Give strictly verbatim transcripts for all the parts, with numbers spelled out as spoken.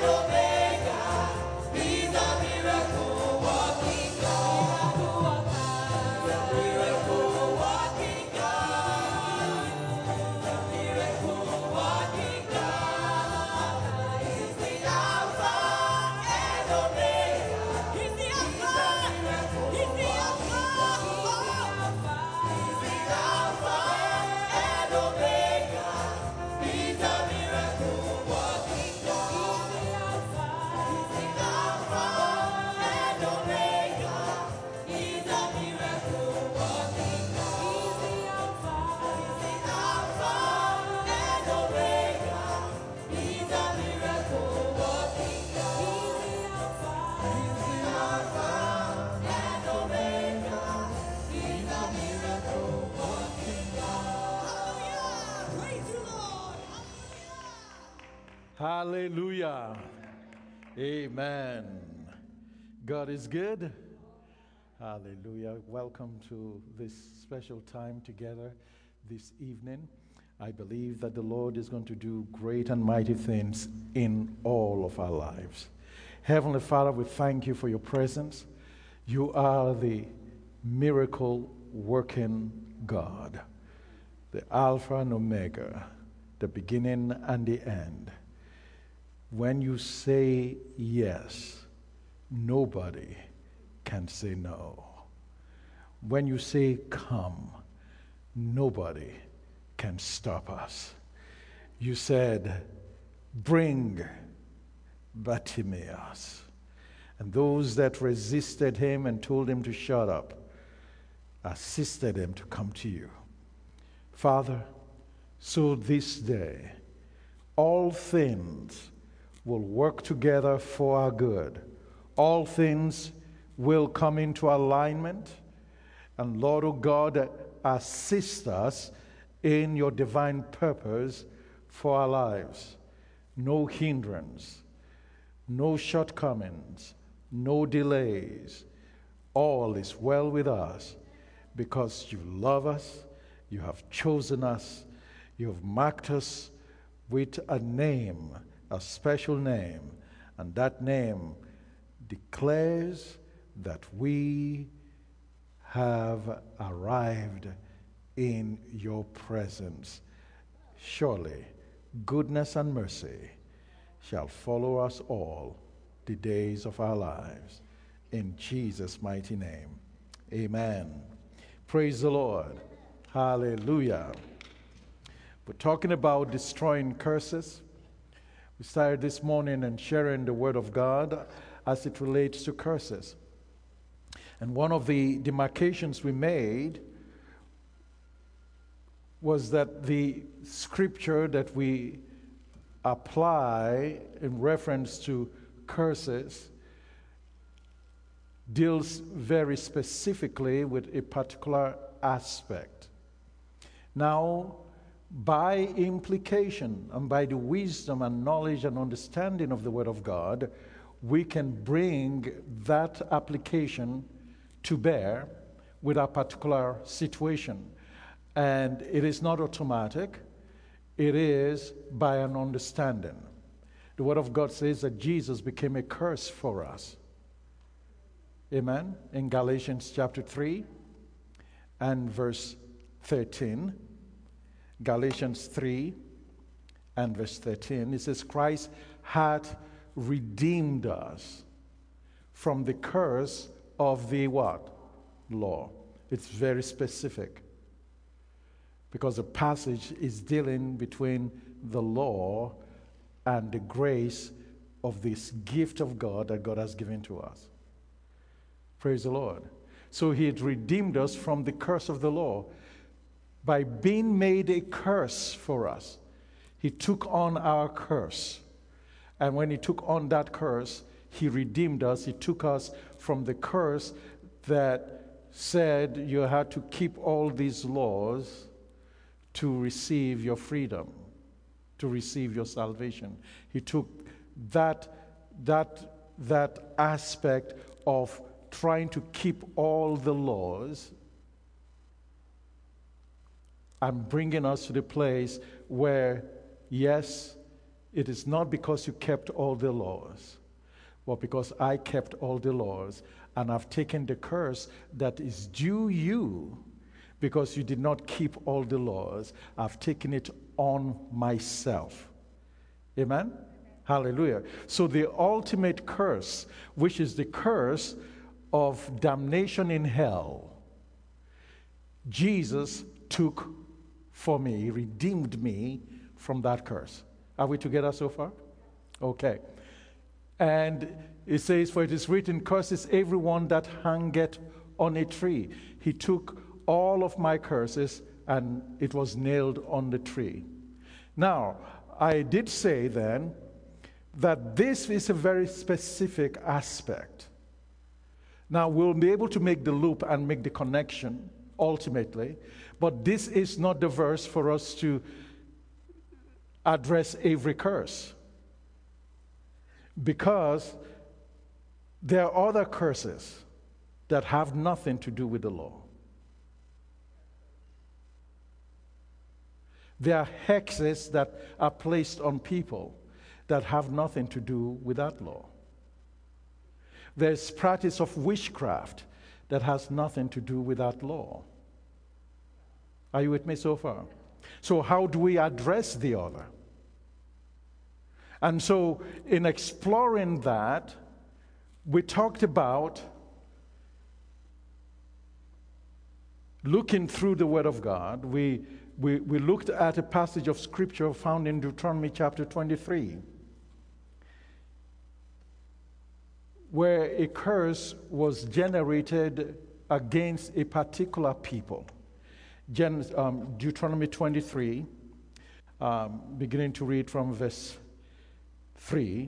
Hallelujah. Amen. God is good. Hallelujah. Welcome to this special time together this evening. I believe that the Lord is going to do great and mighty things in all of our lives. Heavenly Father, we thank you for your presence. You are the miracle working God, the Alpha and Omega, the beginning and the end. When you say yes, nobody can say no. When you say come, nobody can stop us. You said, bring Bartimaeus. And those that resisted him and told him to shut up, assisted him to come to you. Father, so this day, all things will work together for our good. All things will come into alignment. And Lord, oh God, assist us in your divine purpose for our lives. No hindrance, no shortcomings, no delays. All is well with us because you love us, you have chosen us, you have marked us with a name, a special name, and that name declares that we have arrived in your presence. Surely goodness and mercy shall follow us all the days of our lives. In Jesus' mighty name, amen. Praise the Lord. Hallelujah. We're talking about destroying curses. We started this morning and sharing the word of God as it relates to curses. And one of the demarcations we made was that the scripture that we apply in reference to curses deals very specifically with a particular aspect. Now, by implication and by the wisdom and knowledge and understanding of the Word of God, we can bring that application to bear with a particular situation. And it is not automatic. It is by an understanding. The Word of God says that Jesus became a curse for us. Amen? In Galatians chapter three and verse thirteen. Galatians three and verse thirteen, it says, Christ hath redeemed us from the curse of the what? Law. It's very specific because the passage is dealing between the law and the grace of this gift of God that God has given to us. Praise the Lord. So he had redeemed us from the curse of the law. By being made a curse for us, he took on our curse. And when he took on that curse, he redeemed us. He took us from the curse that said you had to keep all these laws to receive your freedom, to receive your salvation. He took that, that, that aspect of trying to keep all the laws and bringing us to the place where, yes, It is not because you kept all the laws, but because I kept all the laws, and I've taken the curse that is due you because you did not keep all the laws. I've taken it on myself. Amen? Hallelujah. So the ultimate curse, which is the curse of damnation in hell, Jesus took for me. He redeemed me from that curse. Are we together so far? Okay. And it says, for it is written, curses everyone that hangeth on a tree. He took all of my curses and it was nailed on the tree. Now, I did say then that this is a very specific aspect. Now, we'll be able to make the loop and make the connection ultimately, but this is not the verse for us to address every curse, because there are other curses that have nothing to do with the law. There are hexes that are placed on people that have nothing to do with that law. There's practice of witchcraft that has nothing to do with that law. Are you with me so far? So how do we address the other? And so in exploring that, we talked about looking through the Word of God. We, we, we looked at a passage of Scripture found in Deuteronomy chapter twenty-three, where a curse was generated against a particular people. Gen, um, Deuteronomy twenty-three, um, beginning to read from verse three.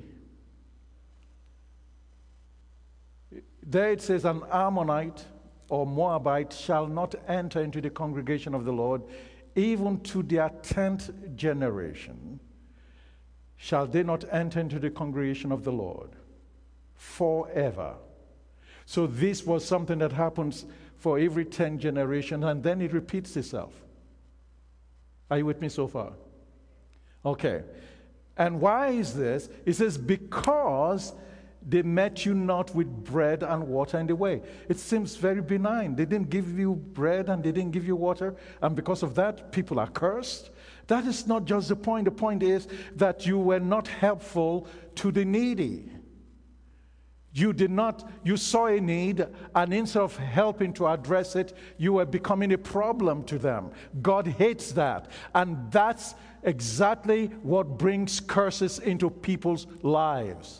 There it says, an Ammonite or Moabite shall not enter into the congregation of the Lord, even to their tenth generation shall they not enter into the congregation of the Lord forever. So this was something that happens for every ten generations, and then it repeats itself. Are you with me so far? Okay. And why is this? It says, because they met you not with bread and water in the way. It seems very benign. They didn't give you bread and they didn't give you water, and because of that, people are cursed. That is not just the point. The point is that you were not helpful to the needy. You did not, you saw a need, and instead of helping to address it, you were becoming a problem to them. God hates that. And that's exactly what brings curses into people's lives.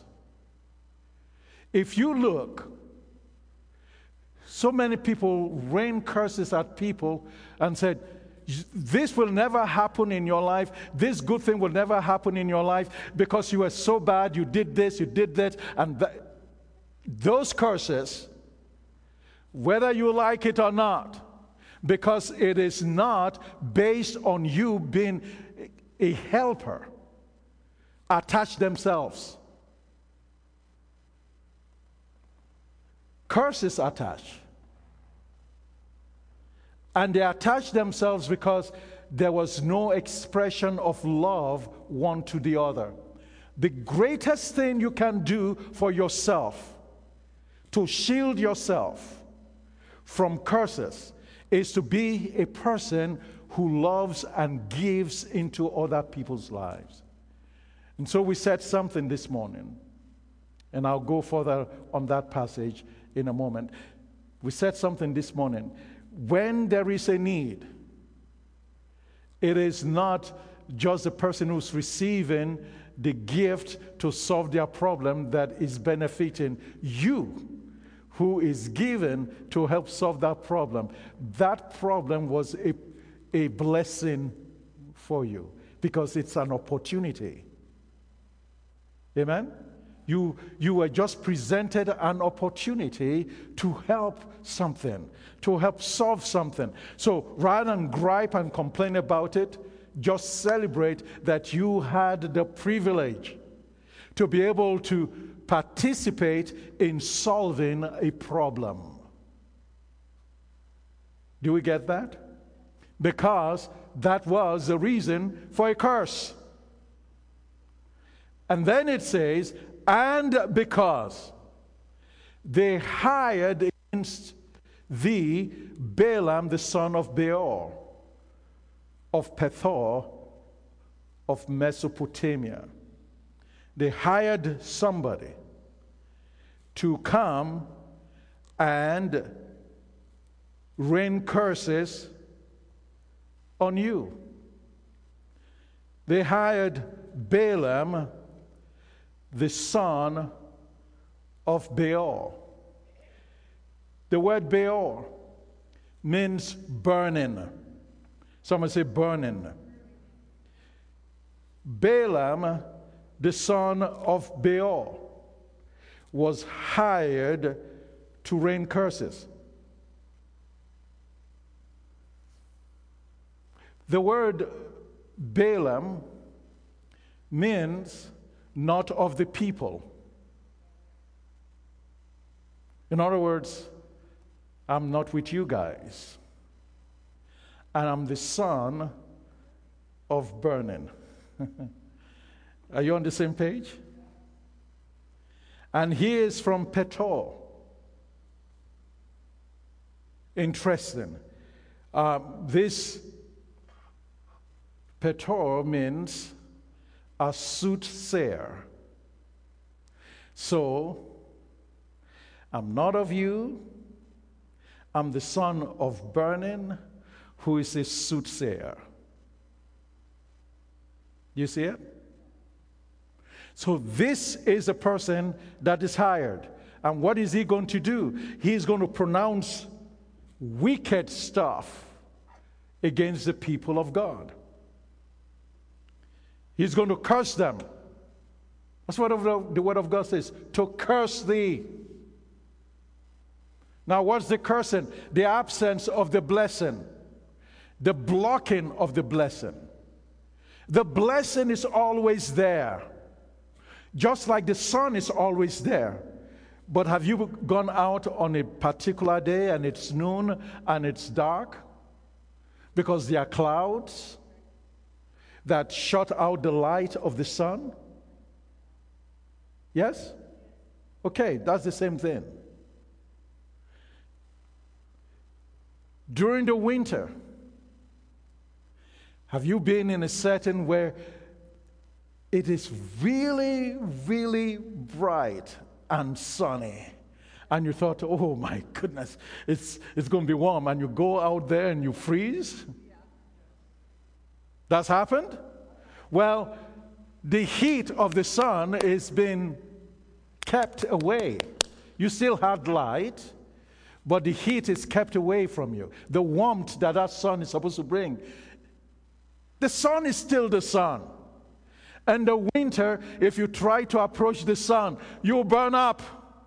If you look, so many people rain curses at people and said, this will never happen in your life. This good thing will never happen in your life because you were so bad, you did this, you did that, and that. Those curses, whether you like it or not, because it is not based on you being a helper, attach themselves. Curses attach. And they attach themselves because there was no expression of love one to the other. The greatest thing you can do for yourself to shield yourself from curses is to be a person who loves and gives into other people's lives. And so we said something this morning, and I'll go further on that passage in a moment. We said something this morning. When there is a need, it is not just the person who's receiving the gift to solve their problem that is benefiting you, who is given to help solve that problem. That problem was a, a blessing for you because it's an opportunity. Amen? You, you were just presented an opportunity to help something, to help solve something. So rather than gripe and complain about it, just celebrate that you had the privilege to be able to participate in solving a problem. Do we get that? Because that was the reason for a curse. And then it says, and because they hired against thee Balaam the son of Beor, of Pethor, of Mesopotamia. They hired somebody to come and rain curses on you. They hired Balaam, the son of Beor. The word Beor means burning. Someone say burning. Balaam, the son of Beor, was hired to rain curses. The word Balaam means not of the people. In other words, I'm not with you guys. And I'm the son of burning. Are you on the same page? And he is from Pethor. Interesting. Uh, this Pethor means a soothsayer. So, I'm not of you. I'm the son of burning, who is a soothsayer. You see it? So this is a person that is hired. And what is he going to do? He's going to pronounce wicked stuff against the people of God. He's going to curse them. That's what the word of God says, to curse thee. Now, what's the cursing? The absence of the blessing. The blocking of the blessing. The blessing is always there. Just like the sun is always there. But have you gone out on a particular day and it's noon and it's dark? Because there are clouds that shut out the light of the sun? Yes? Okay, that's the same thing. During the winter, have you been in a setting where it is really, really bright and sunny, and you thought, oh my goodness, it's, it's going to be warm, and you go out there and you freeze? Yeah. That's happened? Well, the heat of the sun is being kept away. You still have light, but the heat is kept away from you. The warmth that that sun is supposed to bring. The sun is still the sun. And the winter, if you try to approach the sun, you'll burn up.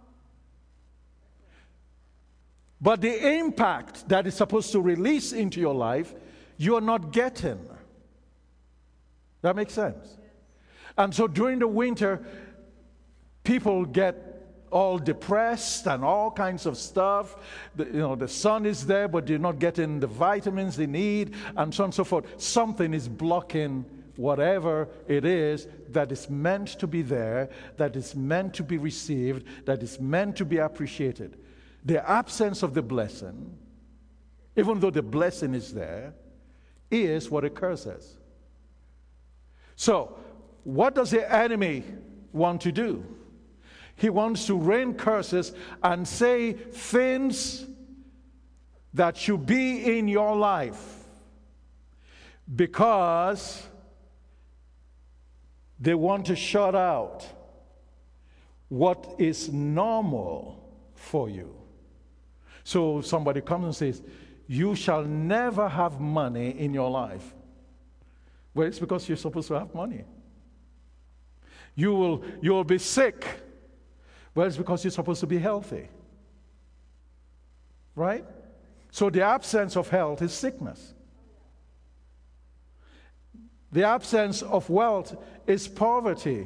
But the impact that is supposed to release into your life, you're not getting. That makes sense? And so during the winter, people get all depressed and all kinds of stuff. The, you know, the sun is there, but they're not getting the vitamins they need, and so on and so forth. Something is blocking whatever it is that is meant to be there, that is meant to be received, that is meant to be appreciated. The absence of the blessing, even though the blessing is there, is what it curses. So, what does the enemy want to do? He wants to rain curses and say things that should be in your life because they want to shut out what is normal for you. So somebody comes and says, you shall never have money in your life. Well, it's because you're supposed to have money. You will, you will be sick. Well, it's because you're supposed to be healthy. Right? So the absence of health is sickness. The absence of wealth is poverty.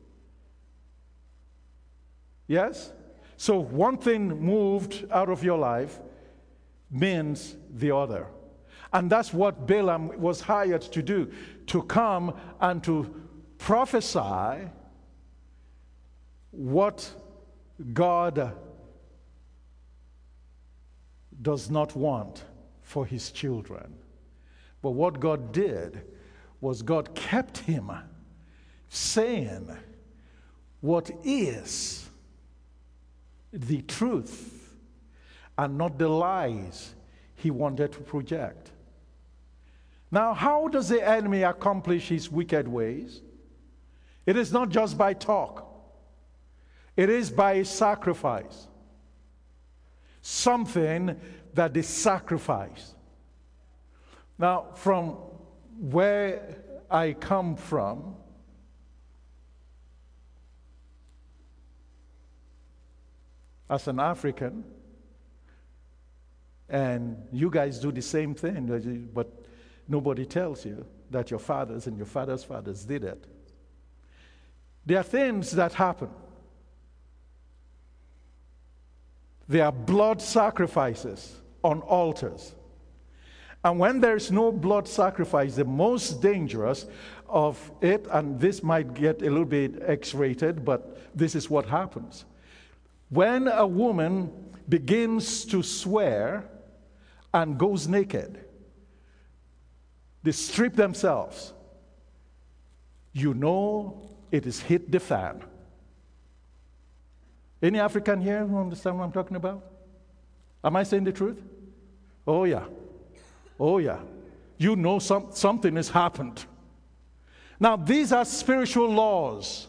Yes? So one thing moved out of your life means the other. And that's what Balaam was hired to do, to come and to prophesy what God does not want for his children. But what God did was God kept him saying what is the truth and not the lies he wanted to project. Now, how does the enemy accomplish his wicked ways? It is not just by talk. It is by sacrifice. Something that they sacrifice. Now, from where I come from, as an African, and you guys do the same thing, but nobody tells you that your fathers and your fathers' fathers did it. There are things that happen. There are blood sacrifices on altars. And when there's no blood sacrifice, the most dangerous of it, and this might get a little bit X-rated, but this is what happens. When a woman begins to swear and goes naked, they strip themselves, you know it is hit the fan. Any African here who understand what I'm talking about? Am I saying the truth? Oh yeah. Oh yeah. You know some, something has happened. Now these are spiritual laws.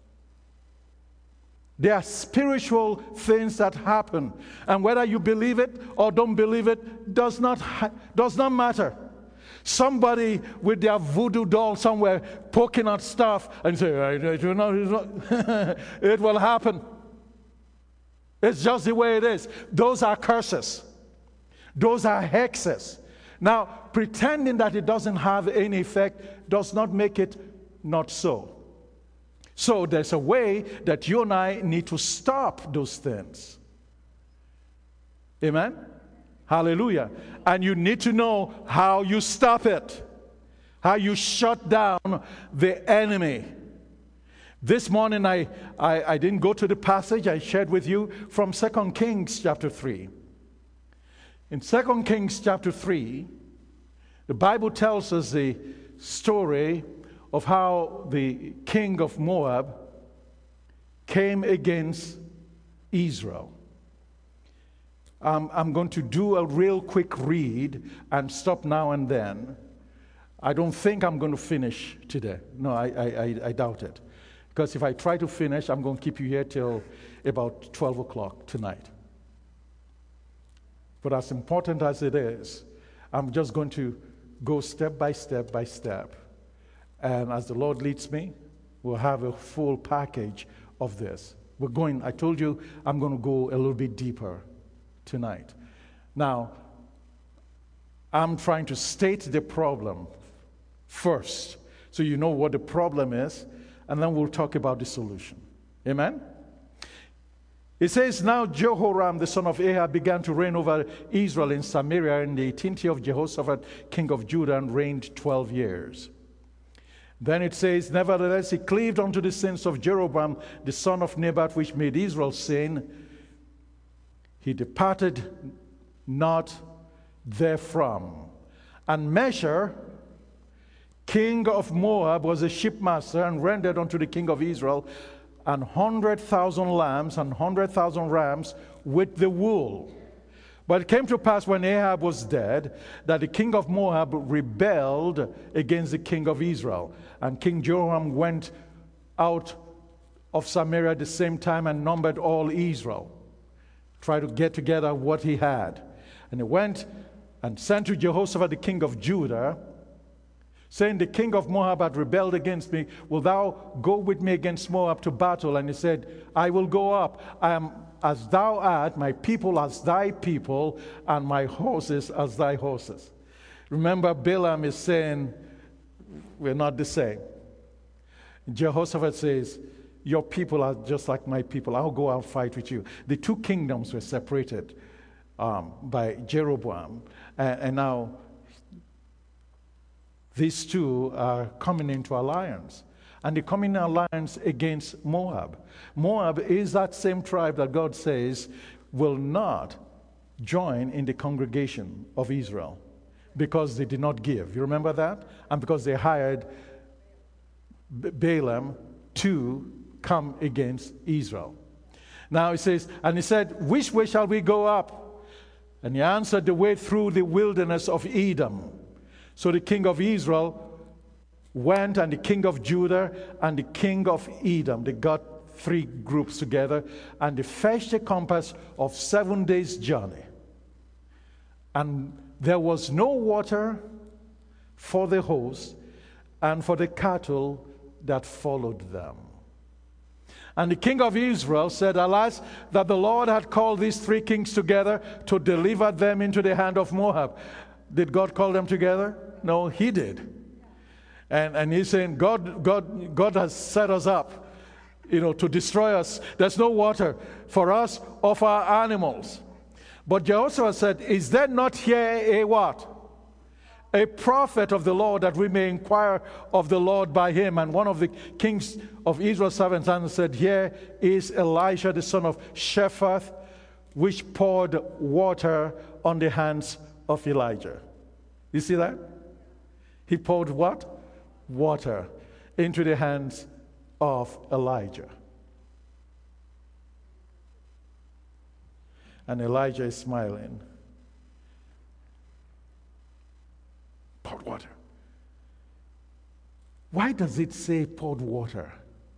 They are spiritual things that happen. And whether you believe it or don't believe it does not, does not matter. Somebody with their voodoo doll somewhere poking at stuff and say, it will, not, it will not. It will happen. It's just the way it is. Those are curses. Those are hexes. Now, pretending that it doesn't have any effect does not make it not so. So there's a way that you and I need to stop those things. Amen? Hallelujah. And you need to know how you stop it. How you shut down the enemy. This morning I, I, I didn't go to the passage. I shared with you from Second Kings chapter three. In Second Kings chapter three, the Bible tells us the story of how the king of Moab came against Israel. Um, I'm going to do a real quick read and stop now and then. I don't think I'm going to finish today. No, I, I, I doubt it. Because if I try to finish, I'm going to keep you here till about twelve o'clock tonight. But as important as it is, I'm just going to go step by step by step. And as the Lord leads me, we'll have a full package of this. We're going, I told you, I'm going to go a little bit deeper tonight. Now, I'm trying to state the problem first, so you know what the problem is, and then we'll talk about the solution. Amen? It says, now Jehoram, the son of Ahab, began to reign over Israel in Samaria in the eighteenth year of Jehoshaphat, king of Judah, and reigned twelve years. Then it says, nevertheless, he cleaved unto the sins of Jeroboam, the son of Nebat, which made Israel sin. He departed not therefrom. And Mesher, king of Moab, was a shipmaster, and rendered unto the king of Israel an hundred thousand lambs and hundred thousand rams with the wool. But it came to pass when Ahab was dead, that the king of Moab rebelled against the king of Israel. And King Jehoram went out of Samaria at the same time and numbered all Israel. Tried to get together what he had. And he went and sent to Jehoshaphat, the king of Judah, saying, the king of Moab had rebelled against me. Will thou go with me against Moab to battle? And he said, I will go up. I am as thou art, my people as thy people, and my horses as thy horses. Remember, Balaam is saying, we're not the same. Jehoshaphat says, your people are just like my people. I'll go out fight with you. The two kingdoms were separated um, by Jeroboam. And, and now these two are coming into alliance. and they come in alliance against Moab. Moab is that same tribe that God says will not join in the congregation of Israel because they did not give. You remember that? And because they hired B- Balaam to come against Israel. Now he says, and he said, which way shall we go up? And he answered, the way through the wilderness of Edom. So the king of Israel went, and the king of Judah and the king of Edom, they got three groups together, and they fetched a compass of seven days' journey. And there was no water for the host and for the cattle that followed them. And the king of Israel said, alas, that the Lord had called these three kings together to deliver them into the hand of Moab. Did God call them together? No, he did. And, and he's saying, God, God, God has set us up, you know, to destroy us. There's no water for us or for our animals. But Jehoshaphat said, is there not here a what? A prophet of the Lord, that we may inquire of the Lord by him. And one of the kings of Israel's servants said, here is Elisha the son of Shaphat, which poured water on the hands of Elijah. You see that? He poured what? Water into the hands of Elijah. And Elijah is smiling. Poured water. Why does it say poured water?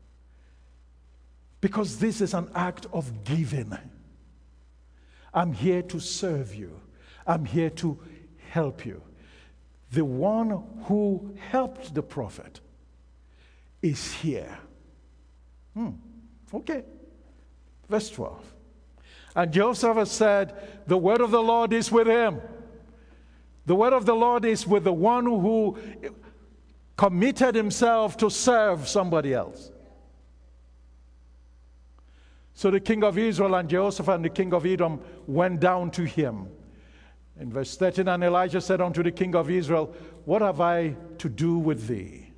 Because this is an act of giving. I'm here to serve you. I'm here to help you. The one who helped the prophet is here. Hmm. Okay. Verse twelve. And Jehoshaphat said, the word of the Lord is with him. The word of the Lord is with the one who committed himself to serve somebody else. So the king of Israel and Jehoshaphat and the king of Edom went down to him. In verse thirteen, and Elijah said unto the king of Israel, what have I to do with thee?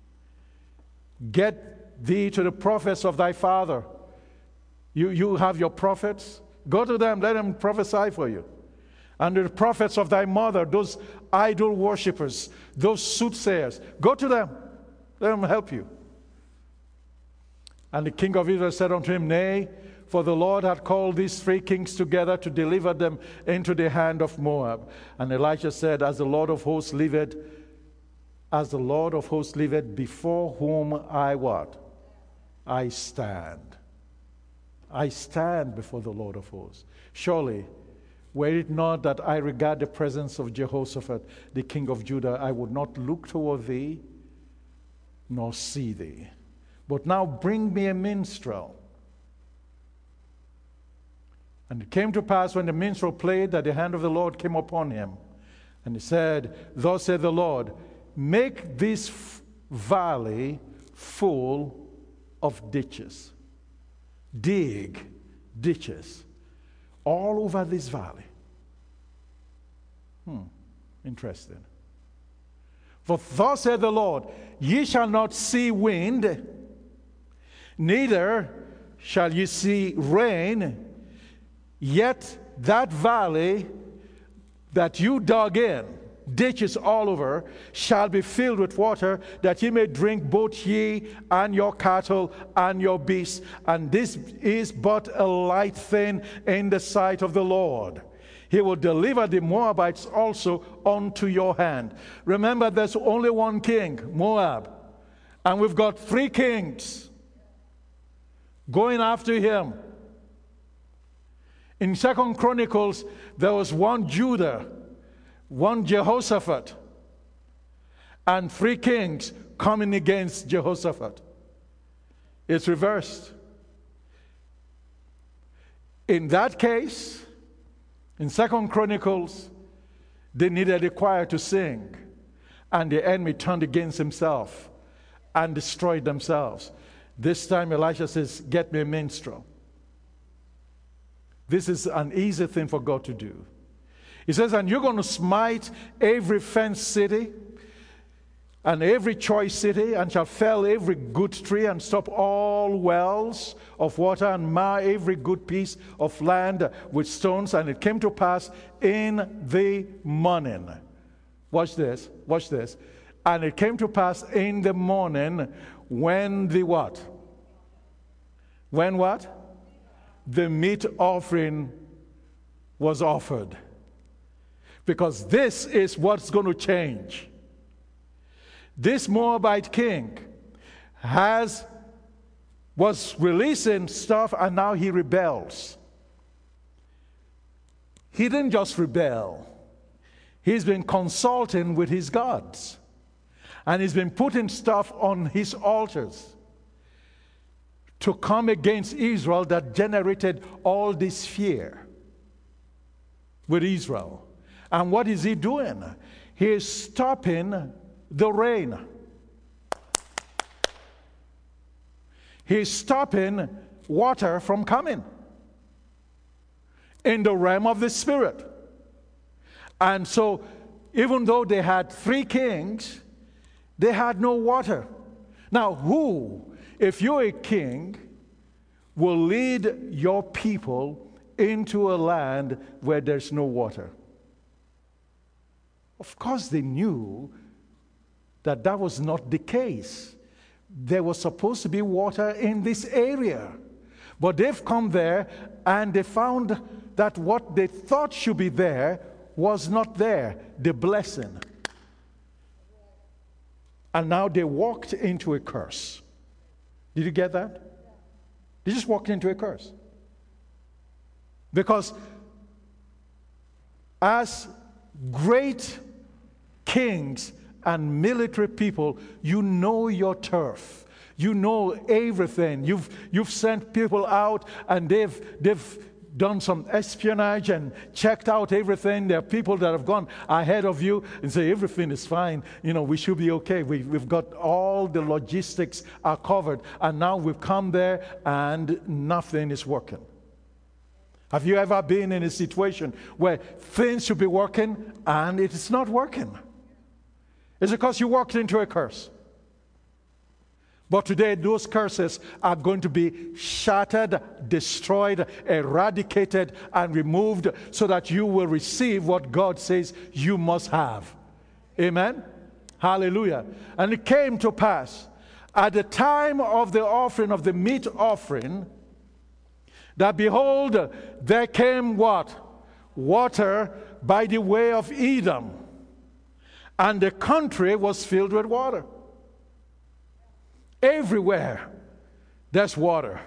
Get thee to the prophets of thy father. You, you have your prophets. Go to them, let them prophesy for you. And the prophets of thy mother, those idol worshippers, those soothsayers, go to them, let them help you. And the king of Israel said unto him, nay, for the Lord had called these three kings together to deliver them into the hand of Moab. And Elijah said, as the Lord of hosts liveth, as the Lord of hosts liveth, before whom I what? I stand. I stand before the Lord of hosts. Surely, were it not that I regard the presence of Jehoshaphat, the king of Judah, I would not look toward thee, nor see thee. But now bring me a minstrel. And it came to pass, when the minstrel played, that the hand of the Lord came upon him. And he said, thus said the Lord, make this f- valley full of ditches. Dig ditches all over this valley. Hmm, interesting. For thus said the Lord, ye shall not see wind, neither shall ye see rain, yet that valley that you dug in, ditches all over, shall be filled with water, that ye may drink, both ye and your cattle and your beasts. And this is but a light thing in the sight of the Lord. He will deliver the Moabites also unto your hand. Remember, there's only one king, Moab. And we've got three kings going after him. In Second Chronicles, there was one Judah, one Jehoshaphat, and three kings coming against Jehoshaphat. It's reversed. In that case, in Second Chronicles, they needed a choir to sing, and the enemy turned against himself and destroyed themselves. This time Elisha says, get me a minstrel. This is an easy thing for God to do. He says, and you're going to smite every fenced city. and every choice city, and shall fell every good tree, and stop all wells of water, and mar every good piece of land with stones. And it came to pass in the morning. Watch this, watch this. And it came to pass in the morning when the what? When what? The meat offering was offered. Because this is what's going to change. This Moabite king has was releasing stuff, and now he rebels. He didn't just rebel. He's been consulting with his gods. And he's been putting stuff on his altars to come against Israel that generated all this fear with Israel. And what is he doing? He is stopping the rain. He's stopping water from coming in the realm of the Spirit. And so, even though they had three kings, they had no water. Now, who, if you're a king, will lead your people into a land where there's no water? Of course, they knew that that was not the case. There was supposed to be water in this area. But they've come there and they found that what they thought should be there was not there, the blessing. And now they walked into a curse. Did you get that? They just walked into a curse. Because as great kings and military people, you know your turf. You know everything. You've you've sent people out and they've they've done some espionage and checked out everything. There are people that have gone ahead of you and say everything is fine. You know, we should be okay. We, we've got all the logistics are covered. And now we've come there and nothing is working. Have you ever been in a situation where things should be working and it is not working? It's because you walked into a curse. But today, those curses are going to be shattered, destroyed, eradicated, and removed so that you will receive what God says you must have. Amen? Hallelujah. And it came to pass at the time of the offering of the meat offering that behold, there came what? Water by the way of Edom. And the country was filled with water. Everywhere there's water.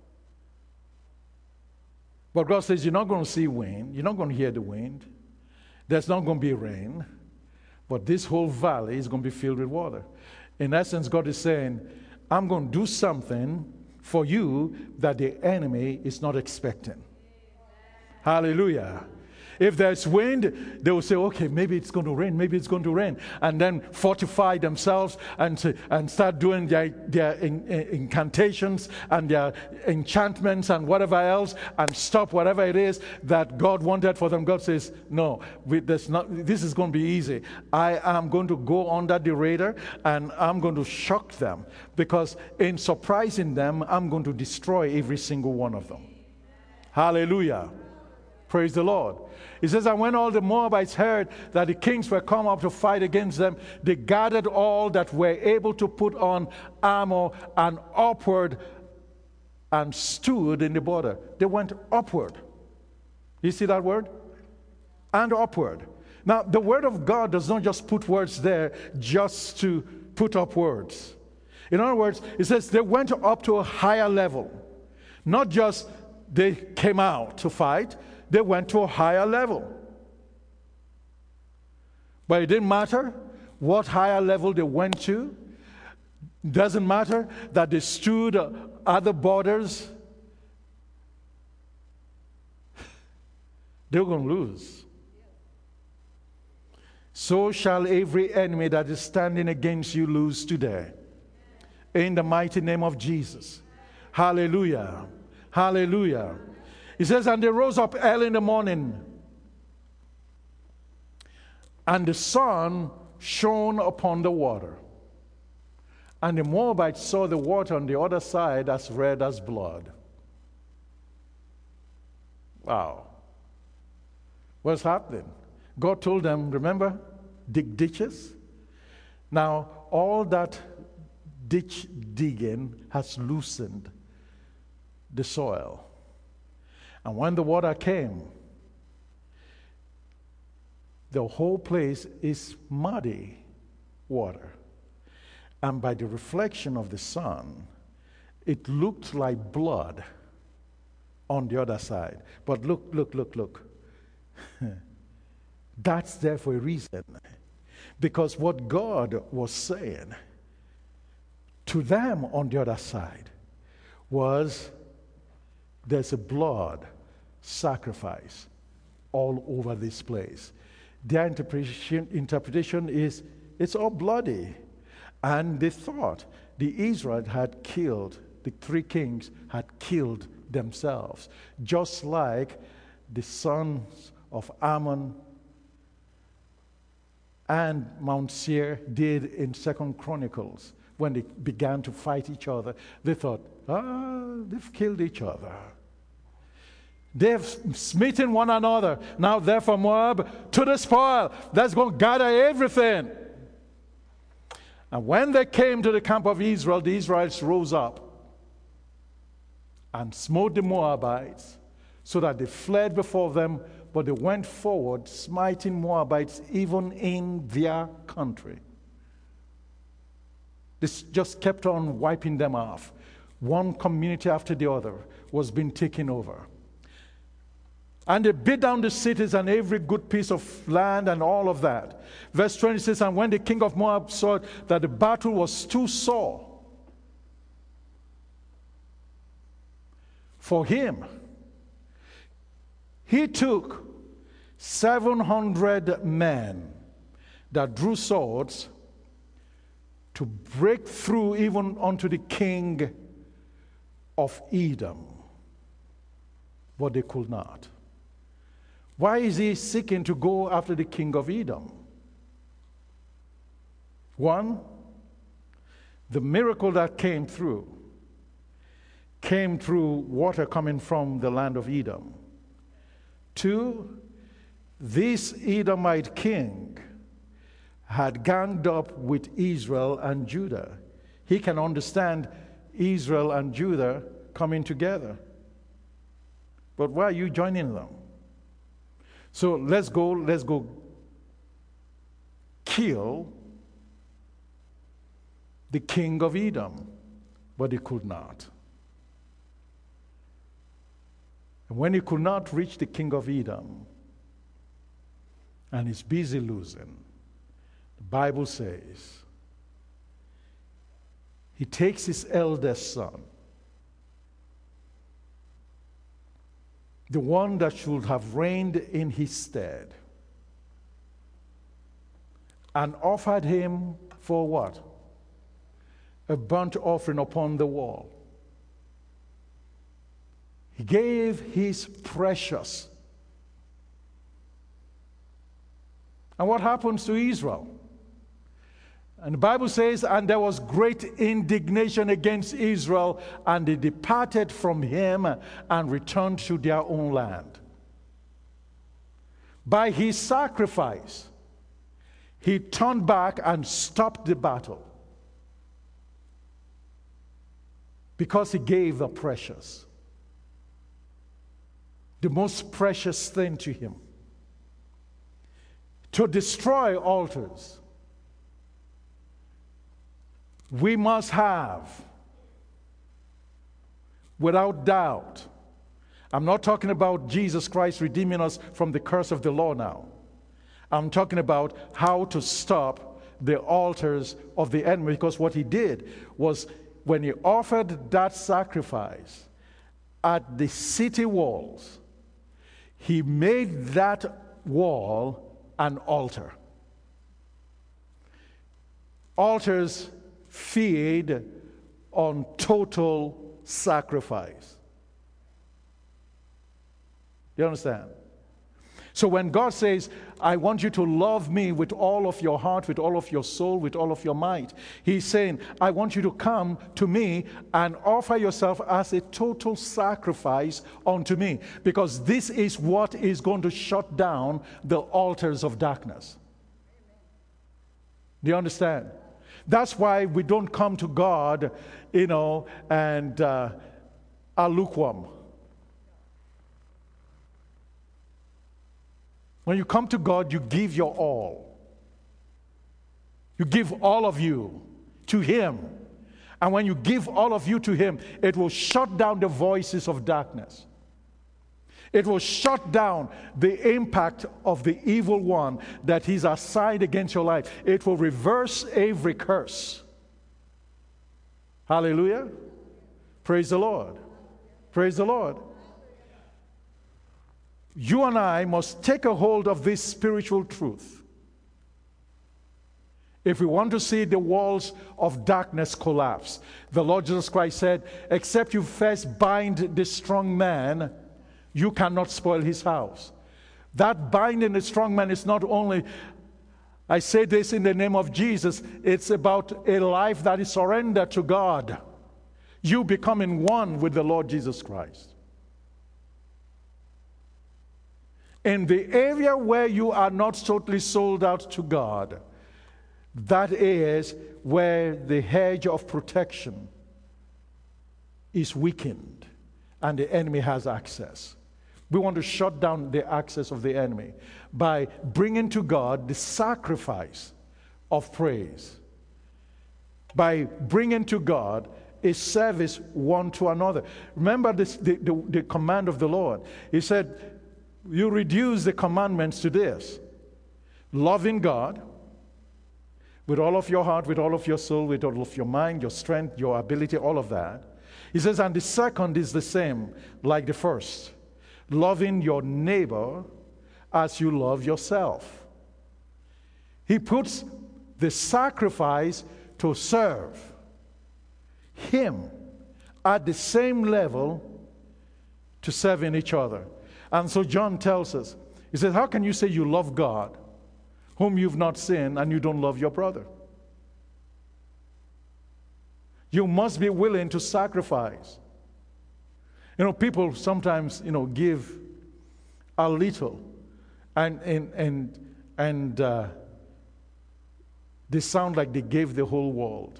But God says you're not going to see wind. You're not going to hear the wind. There's not going to be rain. But this whole valley is going to be filled with water. In essence, God is saying, I'm going to do something for you that the enemy is not expecting. Hallelujah. If there's wind, they will say, okay, maybe it's going to rain, maybe it's going to rain. And then fortify themselves and, and start doing their, their in, in, incantations and their enchantments and whatever else and stop whatever it is that God wanted for them. God says, no, we, there's not, this is going to be easy. I am going to go under the radar and I'm going to shock them because in surprising them, I'm going to destroy every single one of them. Hallelujah. Praise the Lord. He says, and when all the Moabites heard that the kings were come up to fight against them, they gathered all that were able to put on armor and upward and stood in the border. They went upward. You see that word? And upward. Now, the word of God does not just put words there just to put up words. In other words, it says they went up to a higher level. Not just they came out to fight. They went to a higher level. But it didn't matter what higher level they went to. It doesn't matter that they stood at the borders. They're going to lose. So shall every enemy that is standing against you lose today. In the mighty name of Jesus. Hallelujah. Hallelujah. He says, and they rose up early in the morning, and the sun shone upon the water. And the Moabites saw the water on the other side as red as blood. Wow. What's happening? God told them, remember, dig ditches? Now, all that ditch digging has loosened the soil. And when the water came, the whole place is muddy water. And by the reflection of the sun, it looked like blood on the other side. But look, look, look, look. That's there for a reason. Because what God was saying to them on the other side was, there's a blood sacrifice all over this place. Their interpretation, interpretation is, it's all bloody. And they thought the Israelites had killed, the three kings had killed themselves, just like the sons of Ammon and Mount Seir did in Second Chronicles. When they began to fight each other, they thought, ah, they've killed each other. They've smitten one another. Now therefore Moab to the spoil. Let's go gather everything. And when they came to the camp of Israel, the Israelites rose up and smote the Moabites, so that they fled before them, but they went forward, smiting Moabites even in their country. This just kept on wiping them off. One community after the other was being taken over. And they beat down the cities and every good piece of land and all of that. Verse twenty says, and when the king of Moab saw that the battle was too sore for him, he took seven hundred men that drew swords to break through even unto the king of Edom. But they could not. Why is he seeking to go after the king of Edom? One, the miracle that came through came through water coming from the land of Edom. Two, this Edomite king had ganged up with Israel and Judah. He can understand Israel and Judah coming together. But why are you joining them? So let's go, let's go kill the king of Edom. But he could not. And when he could not reach the king of Edom, and he's busy losing, the Bible says, he takes his eldest son, the one that should have reigned in his stead, and offered him for what? A burnt offering upon the wall. He gave his precious. And what happens to Israel? And the Bible says, and there was great indignation against Israel, and they departed from him and returned to their own land. By his sacrifice, he turned back and stopped the battle. Because he gave the precious, the most precious thing to him. To destroy altars, we must have, without doubt, I'm not talking about Jesus Christ redeeming us from the curse of the law now. I'm talking about how to stop the altars of the enemy, because what he did was, when he offered that sacrifice at the city walls, he made that wall an altar. Altars feed on total sacrifice. You understand? So when God says, I want you to love me with all of your heart, with all of your soul, with all of your might, He's saying, I want you to come to me and offer yourself as a total sacrifice unto me, because this is what is going to shut down the altars of darkness. Do you understand? That's why we don't come to God, you know, and uh, are lukewarm. When you come to God, you give your all. You give all of you to Him. And when you give all of you to Him, it will shut down the voices of darkness. It will shut down the impact of the evil one that he's assigned against your life. It will reverse every curse. Hallelujah. Praise the Lord. Praise the Lord. You and I must take a hold of this spiritual truth if we want to see the walls of darkness collapse. The Lord Jesus Christ said, except you first bind the strong man, you cannot spoil his house. That binding the strong man is not only, I say this in the name of Jesus, it's about a life that is surrendered to God. You becoming one with the Lord Jesus Christ. In the area where you are not totally sold out to God, that is where the hedge of protection is weakened and the enemy has access. We want to shut down the access of the enemy by bringing to God the sacrifice of praise, by bringing to God a service one to another. Remember this, the, the, the command of the Lord. He said, you reduce the commandments to this: loving God with all of your heart, with all of your soul, with all of your mind, your strength, your ability, all of that. He says, and the second is the same like the first: loving your neighbor as you love yourself. He puts the sacrifice to serve Him at the same level to serving each other. And so John tells us, he says, how can you say you love God whom you've not seen and you don't love your brother? You must be willing to sacrifice. You know, people sometimes, you know, give a little and and and and uh, they sound like they gave the whole world.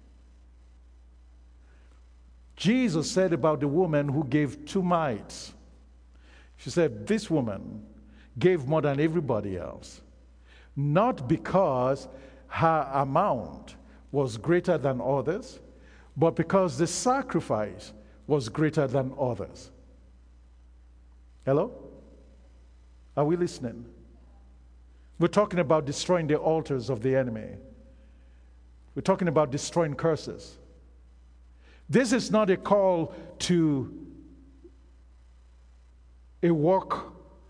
Jesus said about the woman who gave two mites, she said, this woman gave more than everybody else, not because her amount was greater than others, but because the sacrifice was greater than others. Hello? Are we listening? We're talking about destroying the altars of the enemy. We're talking about destroying curses. This is not a call to a walk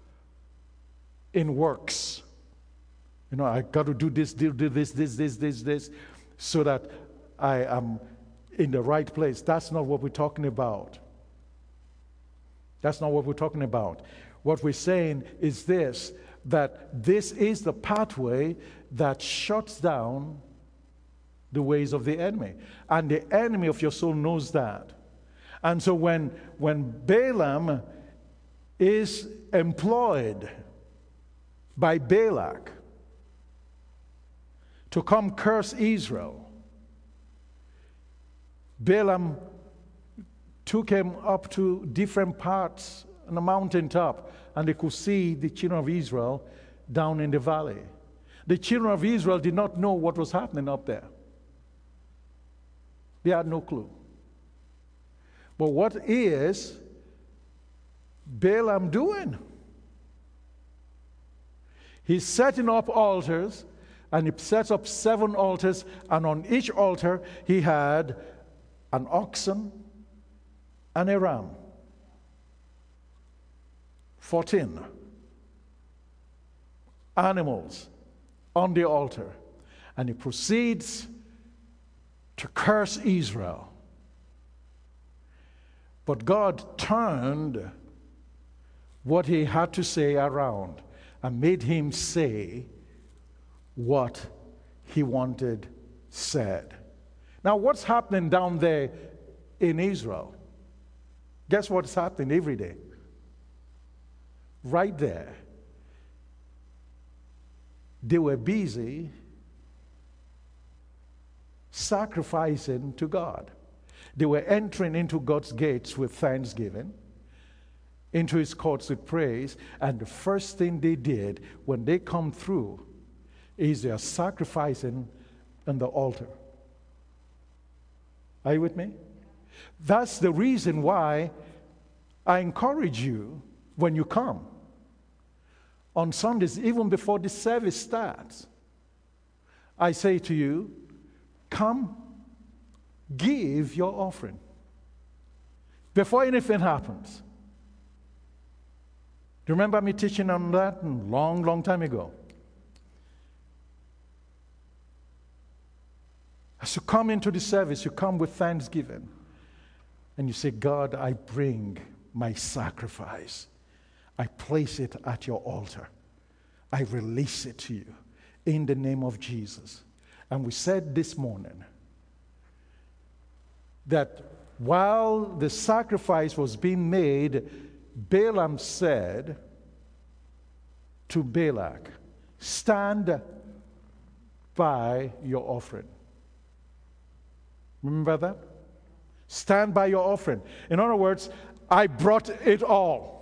in works. You know, I got to do this, do this, this, this, this, this, so that I am in the right place. That's not what we're talking about. That's not what we're talking about. What we're saying is this, that this is the pathway that shuts down the ways of the enemy. And the enemy of your soul knows that. And so when, when Balaam is employed by Balak to come curse Israel, Balaam took him up to different parts on the mountaintop, and they could see the children of Israel down in the valley. The children of Israel did not know what was happening up there. They had no clue. But what is Balaam doing? He's setting up altars, and he sets up seven altars, and on each altar he had an oxen and a ram. Fourteen animals on the altar. And he proceeds to curse Israel. But God turned what he had to say around. and made him say what he wanted said. Now, what's happening down there in Israel? Guess what's happening every day? Right there. They were busy sacrificing to God. They were entering into God's gates with thanksgiving, into his courts with praise, and the first thing they did when they come through is they are sacrificing on the altar. Are you with me? That's the reason why I encourage you when you come on Sundays, even before the service starts, I say to you, come, give your offering before anything happens. Do you remember me teaching on that a long, long time ago? As you come into the service, you come with thanksgiving. And you say, God, I bring my sacrifice. I place it at your altar. I release it to you in the name of Jesus. And we said this morning that while the sacrifice was being made, Balaam said to Balak, stand by your offering. Remember that? Stand by your offering. In other words, I brought it all.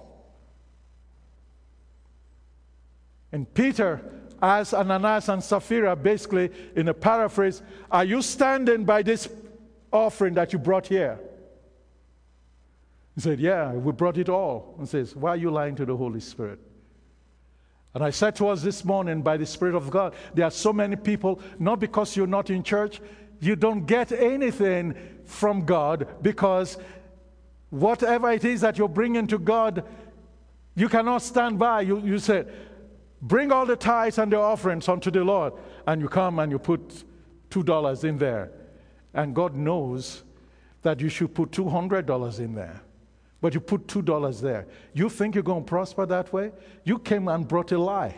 And Peter asked Ananias and Sapphira, basically in a paraphrase, are you standing by this offering that you brought here? He said, yeah, we brought it all. And says, why are you lying to the Holy Spirit? And I said to us this morning, by the Spirit of God, there are so many people, not because you're not in church, you don't get anything from God, because whatever it is that you're bringing to God, you cannot stand by. You, you say, bring all the tithes and the offerings unto the Lord. And you come and you put two dollars in there. And God knows that you should put two hundred dollars in there. But you put two dollars there. You think you're going to prosper that way? You came and brought a lie.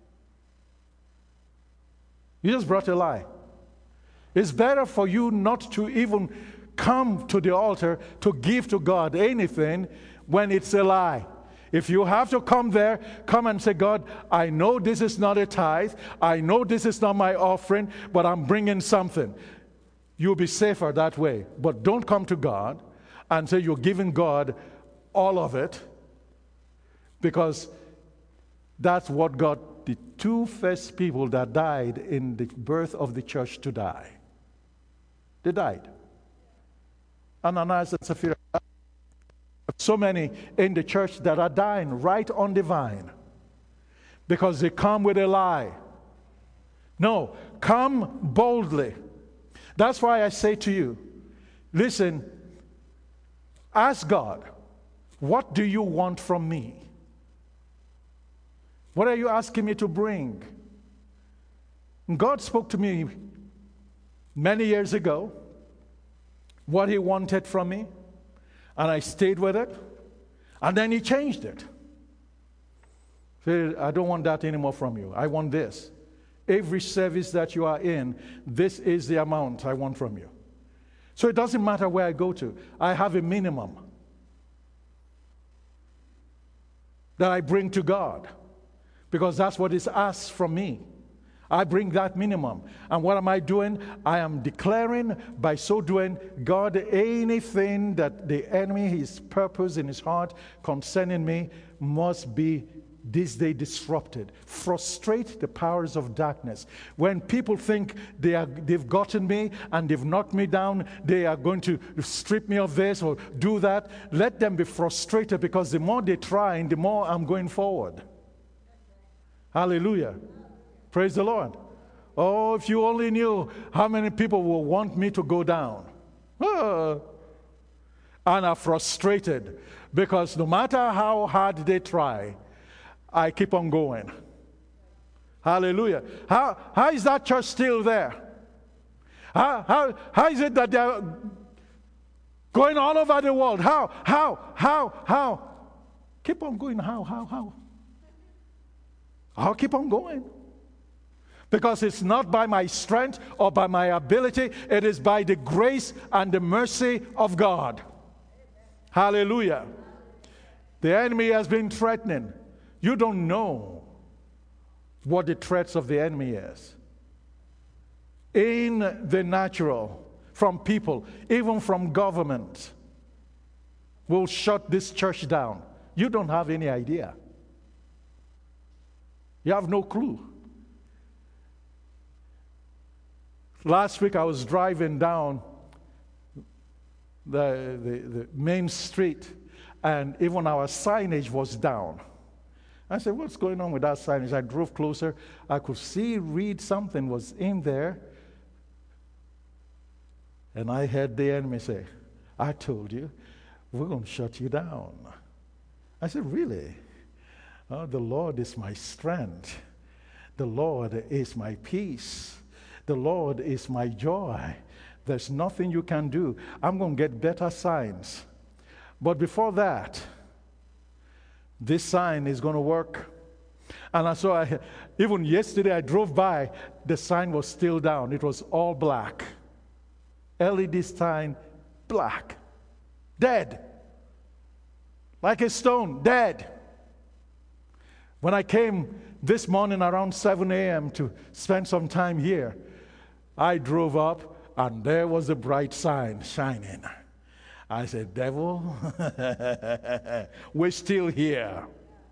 You just brought a lie. It's better for you not to even come to the altar to give to God anything when it's a lie. If you have to come there, come and say, God, I know this is not a tithe. I know this is not my offering, but I'm bringing something. You'll be safer that way. But don't come to God and say you're giving God all of it, because that's what got the two first people that died in the birth of the church to die. They died. Ananias and Sapphira. So many in the church that are dying right on the vine because they come with a lie. No, come boldly. That's why I say to you, listen, ask God, what do you want from me? What are you asking me to bring? God spoke to me many years ago what he wanted from me, and I stayed with it, and then he changed it. He said, I don't want that anymore from you. I want this. Every service that you are in, this is the amount I want from you. So it doesn't matter where I go to. I have a minimum that I bring to God, because that's what is asked from me. I bring that minimum. And what am I doing? I am declaring, by so doing, God, anything that the enemy, his purpose in his heart concerning me, must be this day disrupted. Frustrate the powers of darkness. When people think they are, they've gotten me and they've knocked me down, they are going to strip me of this or do that, let them be frustrated, because the more they try, the more I'm going forward. Hallelujah. Praise the Lord. Oh, if you only knew how many people will want me to go down. Ah. And are frustrated, because no matter how hard they try, I keep on going. Hallelujah. How, how is that church still there? How, how, how is it that they're going all over the world? How, how, how, how? Keep on going. How, how, how? I'll keep on going. Because it's not by my strength or by my ability, it is by the grace and the mercy of God. Hallelujah. The enemy has been threatening. You don't know what the threats of the enemy is. In the natural, from people, even from government, will shut this church down. You don't have any idea. You have no clue. Last week I was driving down the, the, the main street, and even our signage was down. I said, what's going on with that signage? I drove closer. I could see, read something was in there. And I heard the enemy say, I told you, we're going to shut you down. I said, really? Oh, the Lord is my strength. The Lord is my peace. The Lord is my joy. There's nothing you can do. I'm going to get better signs. But before that, this sign is going to work. And I saw, I, even yesterday I drove by, the sign was still down. It was all black. L E D sign, black. Dead. Like a stone, dead. When I came this morning around seven a.m. to spend some time here, I drove up, and there was a bright sign shining. I said, devil, we're still here.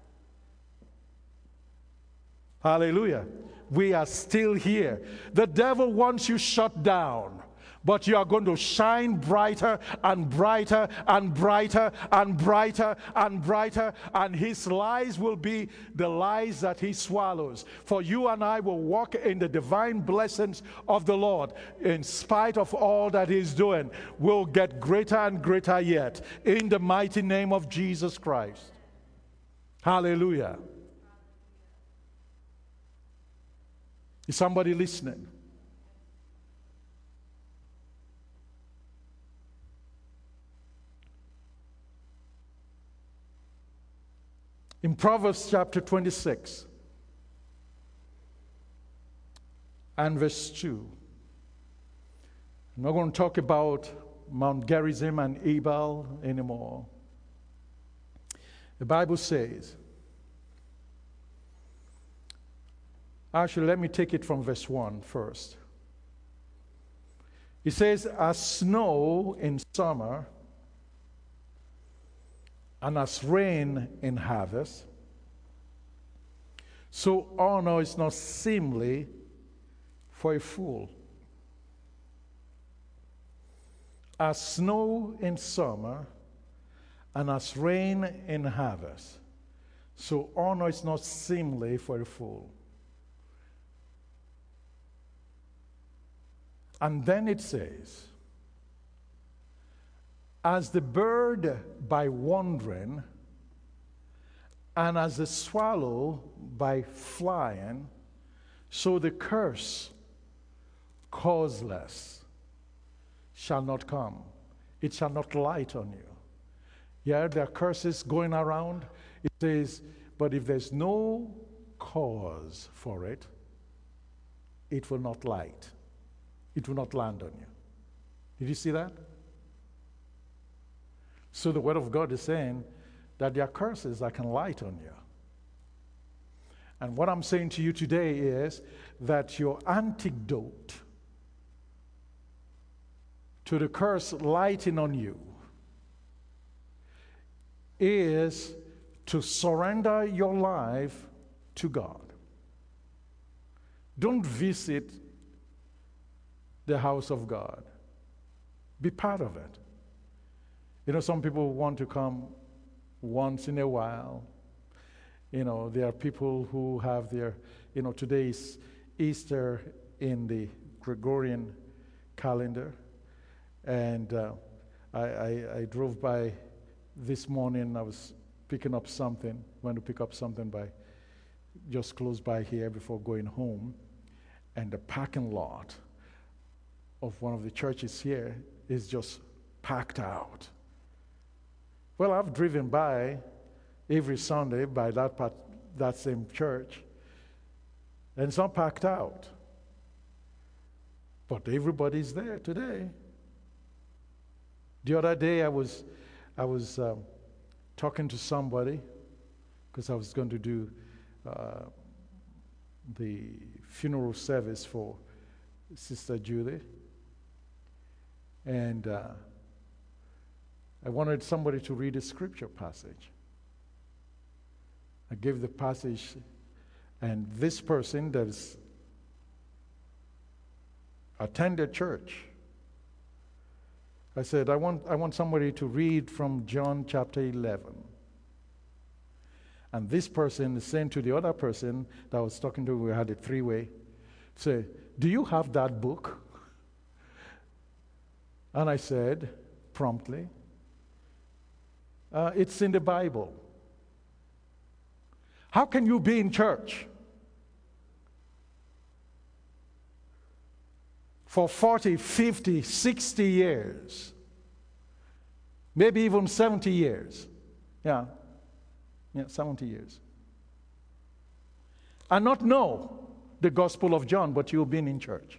Hallelujah. We are still here. The devil wants you shut down, but you are going to shine brighter and brighter and brighter and brighter and brighter, and his lies will be the lies that he swallows. For you and I will walk in the divine blessings of the Lord. In spite of all that he's doing, we'll get greater and greater yet, in the mighty name of Jesus Christ. Hallelujah. Is somebody listening? In Proverbs chapter twenty-six and verse two, I'm not going to talk about Mount Gerizim and Ebal anymore. The Bible says, actually, let me take it from verse one first. It says, as snow in summer and as rain in harvest, so honor is not seemly for a fool. As snow in summer and as rain in harvest, so honor is not seemly for a fool. And then it says, as the bird by wandering, and as the swallow by flying, so the curse, causeless, shall not come. It shall not light on you. Yeah, there are curses going around. It says, but if there's no cause for it, it will not light. It will not land on you. Did you see that? So the Word of God is saying that there are curses that can light on you. And what I'm saying to you today is that your antidote to the curse lighting on you is to surrender your life to God. Don't visit the house of God. Be part of it. You know, some people want to come once in a while. You know, there are people who have their, you know, today is Easter in the Gregorian calendar. And uh, I, I, I drove by this morning. I was picking up something, went to pick up something by just close by here before going home. And the parking lot of one of the churches here is just packed out. Well, I've driven by every Sunday by that part, that same church, And it's not packed out. But everybody's there today. The other day I was I was um, talking to somebody because I was going to do uh, the funeral service for Sister Julie. And uh, I wanted somebody to read a scripture passage. I gave the passage, and this person that is attended church, I said, I want, I want somebody to read from John chapter eleven. And this person is saying to the other person that I was talking to, we had a three-way, say, do you have that book? And I said, promptly, uh, it's in the Bible. How can you be in church for forty, fifty, sixty years, maybe even seventy years? Yeah, yeah, seventy years. And not know the Gospel of John, but you've been in church.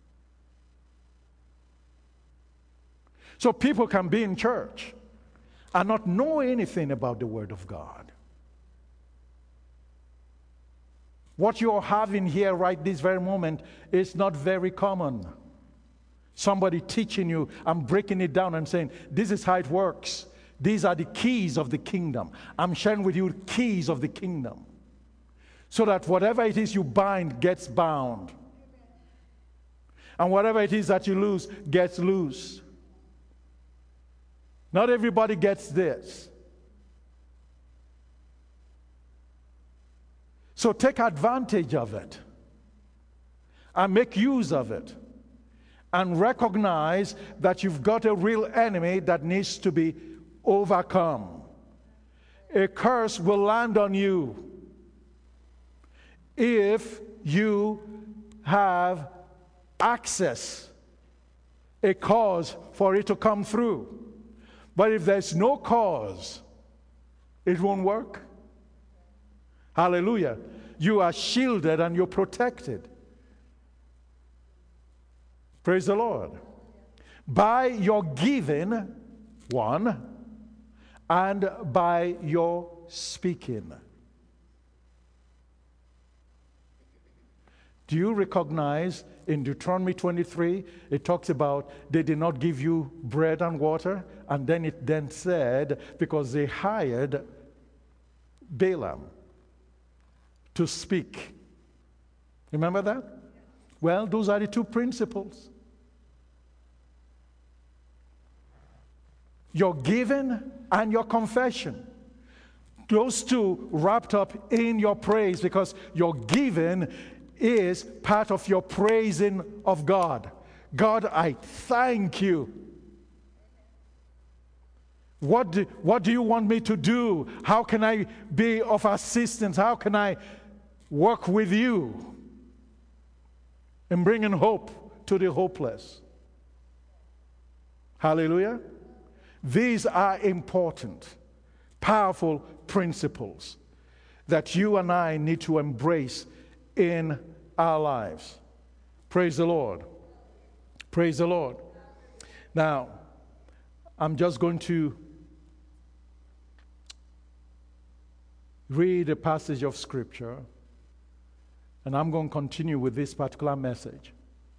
So people can be in church and not know anything about the Word of God. What you're having here right this very moment is not very common. Somebody teaching you and breaking it down and saying, this is how it works. These are the keys of the kingdom. I'm sharing with you the keys of the kingdom. So that whatever it is you bind gets bound. And whatever it is that you lose gets loose. Not everybody gets this. So take advantage of it and make use of it and recognize that you've got a real enemy that needs to be overcome. A curse will land on you if you have access, a cause for it to come through. But if there's no cause, it won't work. Hallelujah. You are shielded and you're protected. Praise the Lord. By your giving, one, and by your speaking. Do you recognize in Deuteronomy twenty-three, it talks about they did not give you bread and water, and then it then said, because they hired Balaam to speak. Remember that? Well, those are the two principles. Your giving and your confession. Those two wrapped up in your praise, because your giving is part of your praising of God. God, I thank you. What do, what do you want me to do? How can I be of assistance? How can I work with you in bringing hope to the hopeless? Hallelujah. These are important, powerful principles that you and I need to embrace in our lives. Praise the Lord. Praise the Lord. Now, I'm just going to read a passage of Scripture, and I'm going to continue with this particular message.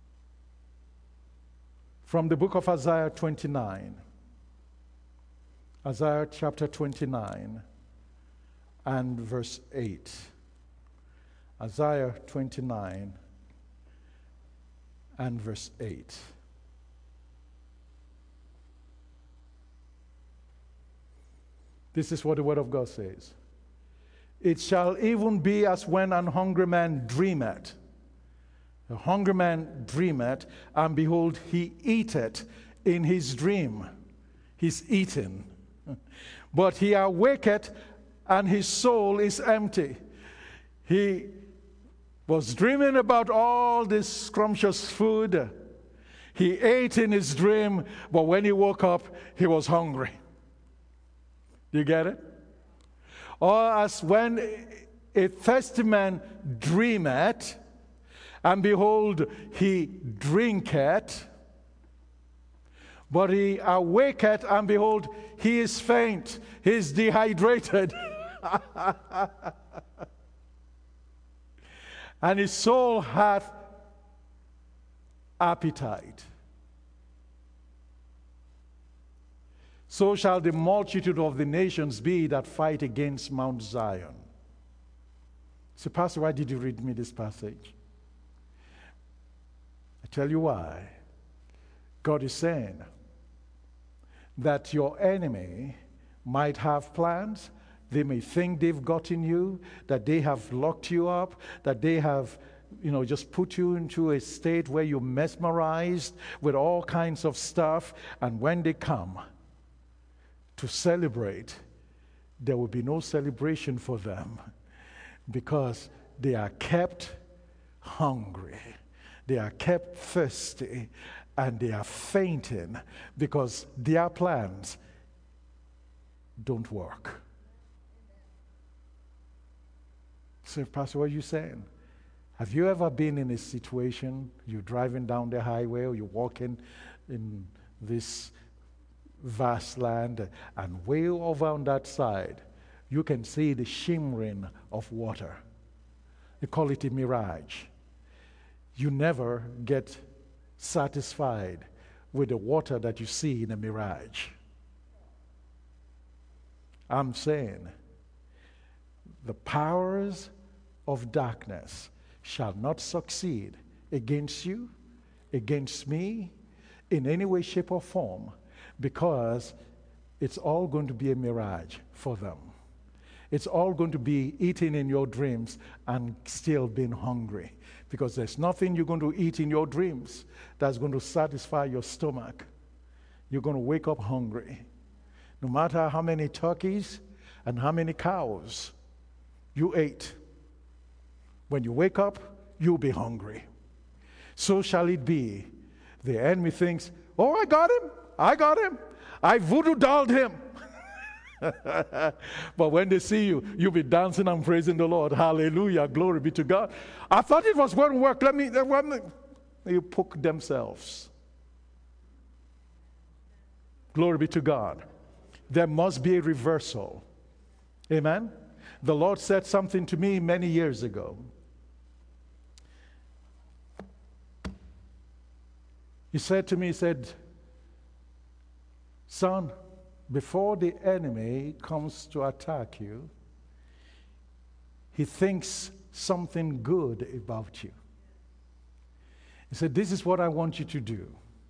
From the book of Isaiah twenty-nine. Isaiah chapter twenty-nine and verse eight. Isaiah twenty-nine and verse eight. This is what the Word of God says. It shall even be as when an hungry man dreameth. A hungry man dreameth, and behold, he eateth in his dream. He's eating. But he awaketh, and his soul is empty. He was dreaming about all this scrumptious food. He ate in his dream, but when he woke up, he was hungry. Do you get it? Or as when a thirsty man dreameth, And behold, he drinketh, but he awaketh, and behold, he is faint, he is dehydrated. And his soul hath appetite. So shall the multitude of the nations be that fight against Mount Zion. So, Pastor, why did you read me this passage? I tell you why. God is saying that your enemy might have plans. They may think they've gotten you, that they have locked you up, that they have, you know, just put you into a state where you're mesmerized with all kinds of stuff. And when they come to celebrate, there will be no celebration for them because they are kept hungry. They are kept thirsty, and they are fainting because their plans don't work. So, Pastor, what are you saying? Have you ever been in a situation, you're driving down the highway or you're walking in this vast land, and way over on that side, you can see the shimmering of water. They call it a mirage. You never get satisfied with the water that you see in a mirage. I'm saying the powers of darkness shall not succeed against you, against me, in any way, shape, or form, because it's all going to be a mirage for them. It's all going to be eating in your dreams and still being hungry, because there's nothing you're going to eat in your dreams that's going to satisfy your stomach. You're going to wake up hungry. No matter how many turkeys and how many cows you ate, when you wake up, you'll be hungry. So shall it be. The enemy thinks, oh, I got him. I got him. I voodoo dolled him. But when they see you, you'll be dancing and praising the Lord. Hallelujah. Glory be to God. I thought it was going to work. Let me, let me. They poke themselves. Glory be to God. There must be a reversal. Amen. The Lord said something to me many years ago. He said to me, he said, son, before the enemy comes to attack you, he thinks something good about you. He said, this is what I want you to do.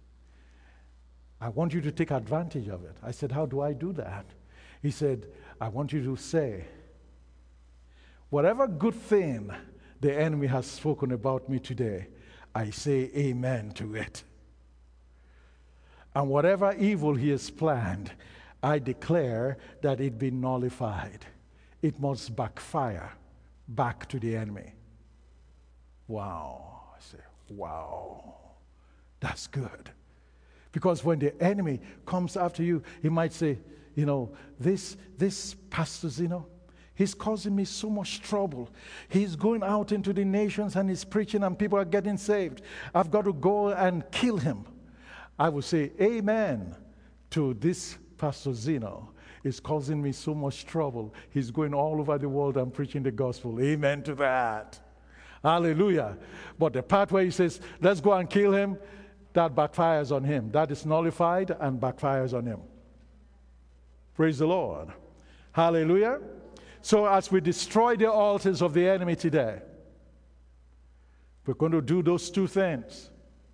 I want you to take advantage of it. I said, how do I do that? He said, I want you to say, whatever good thing the enemy has spoken about me today, I say amen to it. And whatever evil he has planned, I declare that it be nullified. It must backfire back to the enemy. Wow. I say, wow. That's good. Because when the enemy comes after you, he might say, you know, this, this Pastor Zeno, he's causing me so much trouble. He's going out into the nations and he's preaching and people are getting saved. I've got to go and kill him. I would say, amen to this Pastor Zeno. Is causing me so much trouble. He's going all over the world and preaching the gospel. Amen to that. Hallelujah. But the part where he says, let's go and kill him, that backfires on him. That is nullified and backfires on him. Praise the Lord. Hallelujah. So as we destroy the altars of the enemy today, we're going to do those two things.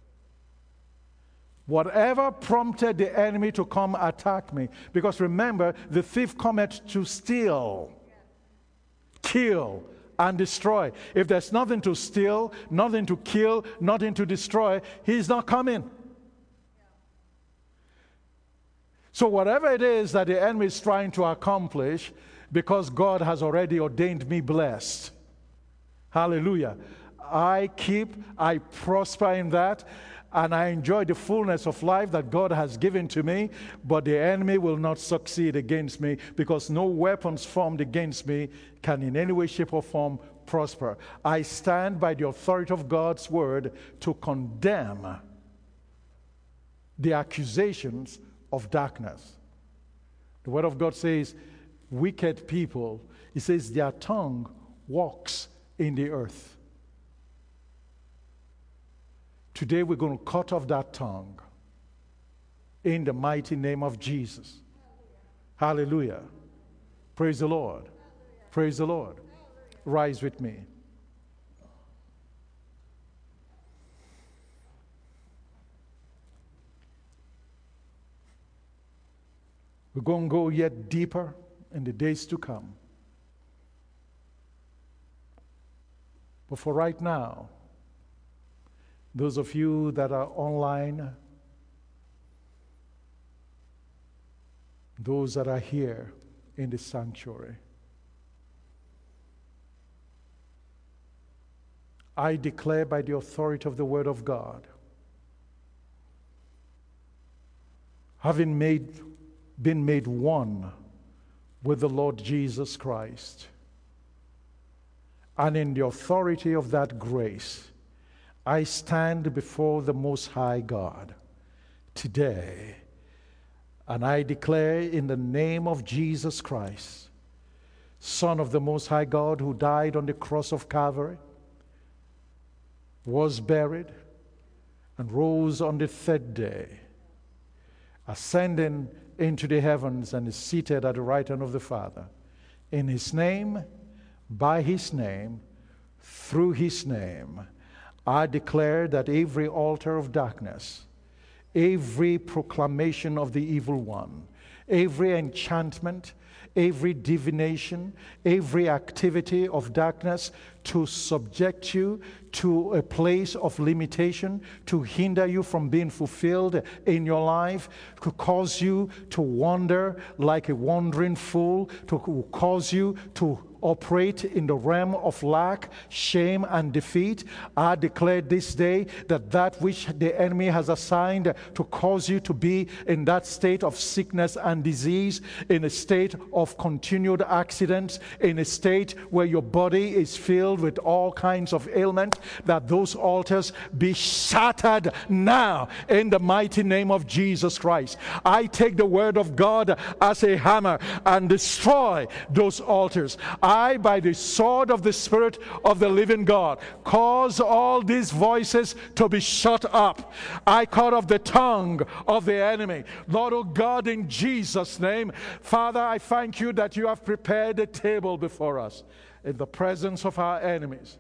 Whatever prompted the enemy to come attack me, because remember, the thief cometh to steal, kill, and destroy. If there's nothing to steal, nothing to kill, nothing to destroy, he's not coming. So whatever it is that the enemy is trying to accomplish, because God has already ordained me blessed. Hallelujah. I keep, I prosper in that, and I enjoy the fullness of life that God has given to me, but the enemy will not succeed against me, because no weapons formed against me can in any way, shape, or form prosper. I stand by the authority of God's word to condemn the accusations of darkness. The word of God says, wicked people, it says their tongue walks in the earth. Today we're going to cut off that tongue in the mighty name of Jesus. Hallelujah. Praise the Lord. Praise the Lord. Rise with me. We're going to go yet deeper in the days to come. But for right now, those of you that are online, those that are here in the sanctuary, I declare by the authority of the word of God, having made, been made one with the Lord Jesus Christ, and in the authority of that grace, I stand before the Most High God today, and I declare in the name of Jesus Christ, Son of the Most High God, who died on the cross of Calvary, was buried, and rose on the third day, ascending into the heavens and is seated at the right hand of the Father. In his name, by his name, through his name, I declare that every altar of darkness, every proclamation of the evil one, every enchantment, every divination, every activity of darkness to subject you to a place of limitation, to hinder you from being fulfilled in your life, to cause you to wander like a wandering fool, to cause you to operate in the realm of lack, shame, and defeat. I declare this day that that which the enemy has assigned to cause you to be in that state of sickness and disease, in a state of continued accidents, in a state where your body is filled with all kinds of ailment, that those altars be shattered now in the mighty name of Jesus Christ. I take the word of God as a hammer and destroy those altars. I, by the sword of the Spirit of the living God, cause all these voices to be shut up. I cut off the tongue of the enemy. Lord, oh God, in Jesus' name, Father, I thank you that you have prepared a table before us in the presence of our enemies.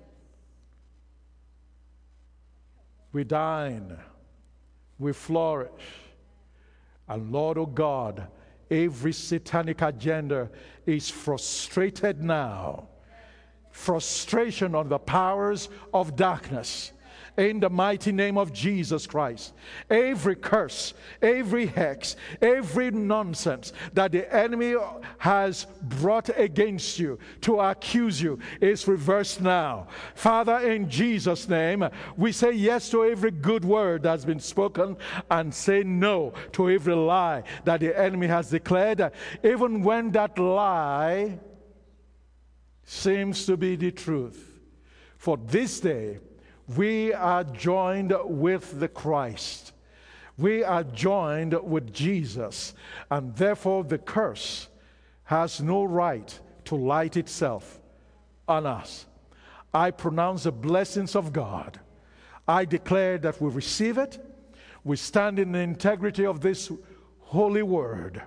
We dine, we flourish, and Lord, oh God, every satanic agenda is frustrated now. Frustration on the powers of darkness. In the mighty name of Jesus Christ. Every curse, every hex, every nonsense that the enemy has brought against you to accuse you is reversed now. Father, in Jesus' name, we say yes to every good word that's been spoken and say no to every lie that the enemy has declared, even when that lie seems to be the truth. For this day, we are joined with the Christ. We are joined with Jesus. And therefore the curse has no right to light itself on us. I pronounce the blessings of God. I declare that we receive it. We stand in the integrity of this holy word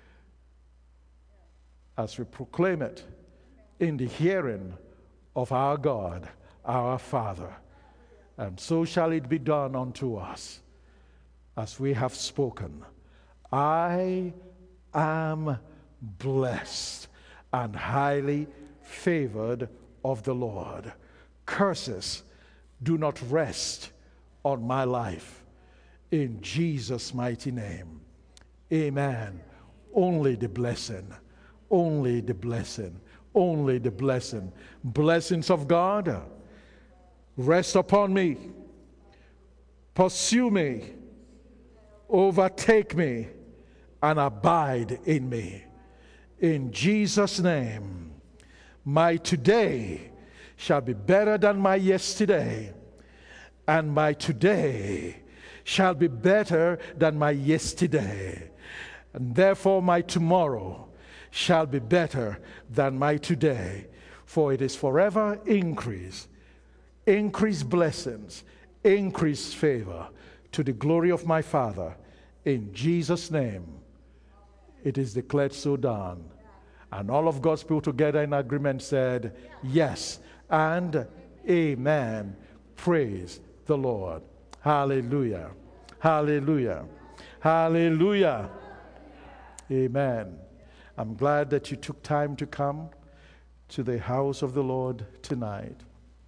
as we proclaim it in the hearing of our God, our Father. And so shall it be done unto us, as we have spoken. I am blessed and highly favored of the Lord. Curses do not rest on my life. In Jesus' mighty name. Amen. Only the blessing. Only the blessing. Only the blessing. Blessings of God rest upon me, pursue me, overtake me, and abide in me. In Jesus' name, my today shall be better than my yesterday, and my today shall be better than my yesterday, and therefore my tomorrow shall be better than my today, for it is forever increase, increase blessings, increase favor to the glory of my Father. In Jesus' name, it is declared so done. And all of God's people together in agreement said, yes and amen. Praise the Lord. Hallelujah. Hallelujah. Hallelujah. Amen. I'm glad that you took time to come to the house of the Lord tonight.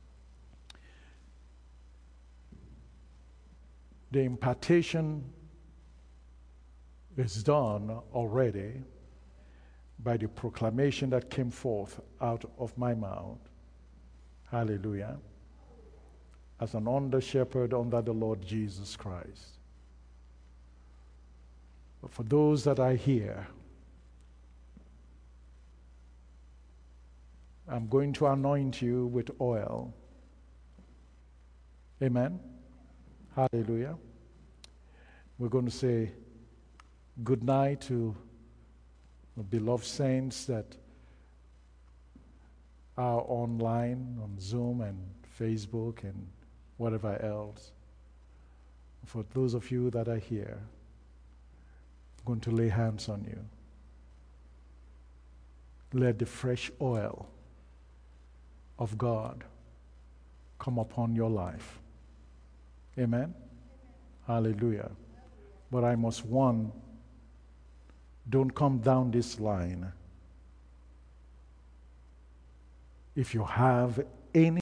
The impartation is done already by the proclamation that came forth out of my mouth. Hallelujah. As an under shepherd under the Lord Jesus Christ. But for those that are here, I'm going to anoint you with oil. Amen. Hallelujah. We're going to say good night to the beloved saints that are online on Zoom and Facebook and whatever else. For those of you that are here, I'm going to lay hands on you. Let the fresh oil of God come upon your life. Amen? Hallelujah. But I must warn, don't come down this line if you have any